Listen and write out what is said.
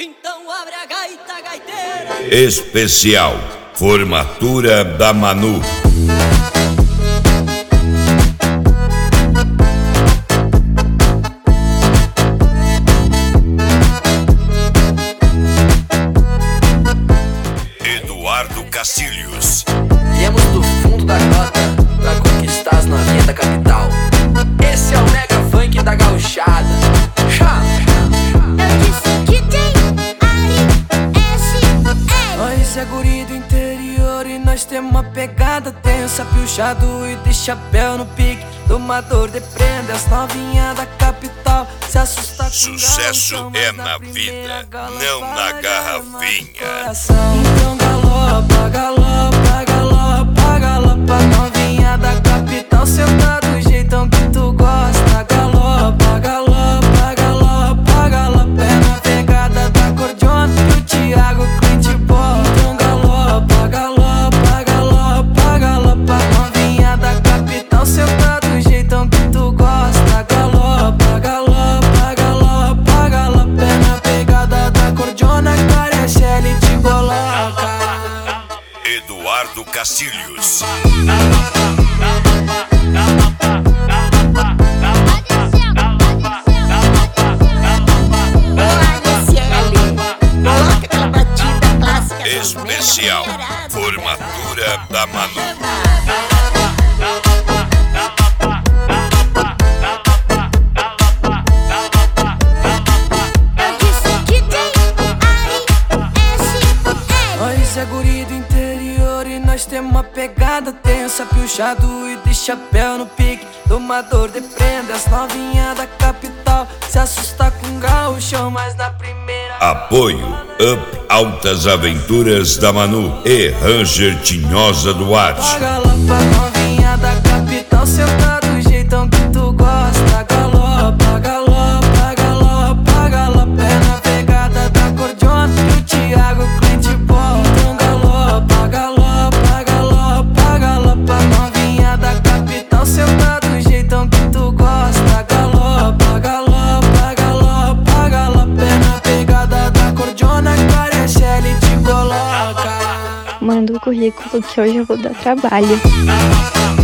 Então abre a gaita, gaiteira. Especial Formatura da Manu. Eduardo Castilhos. Viemos do fundo da grota pra conquistar as novinhas da capital. Esse é o mega funk da gauchada. Eu disse que tem R.S.E. Nós é guri do interior e nós temos uma pegada tensa. Piochado e de chapéu no pique, domador de prenda. As novinhas da capital se assustam com Sucesso galo, é mas na primeira vida, galopada não na é no garrafinha. coração. Então galopa, galopa, galopa, galopa. Novinha da capital, senta do jeitão que tu gosta. Galopa, galopa, galopa, galopa. É na pegada da cordiona que o Thiago Clint bola. Então galopa, galopa, galopa, galopa. Novinha da capital, senta do jeitão que tu gosta. Galopa, galopa, galopa, galopa. É na pegada da cordiona que a Shelly te coloca. Eduardo Castilhos. Especial Formatura da Manu. Eu disse que tem R.S.E. Nós é guri do interior e nós temos uma pegada tensa. Piochado e de chapéu no pique, domador de prenda. As novinhas da capital se assustam com gaúchão, mas na primeira Apoio Up Altas Aventuras da Manu e Ranger Tinhosa Duarte. galopa. Novinha da capital, senta do jeitão que tu gosta. Galopa, galopa, galopa, galopa. É na pegada da cordiona que o Thiago Clint bola. Então galopa, galopa, galopa, galopa. Novinha da capital, senta do jeitão que tu gosta. Galopa, galopa, galopa, galopa. É na pegada da cordiona que a Shelly te coloca. Manda o currículo que hoje eu vou dar trabalho.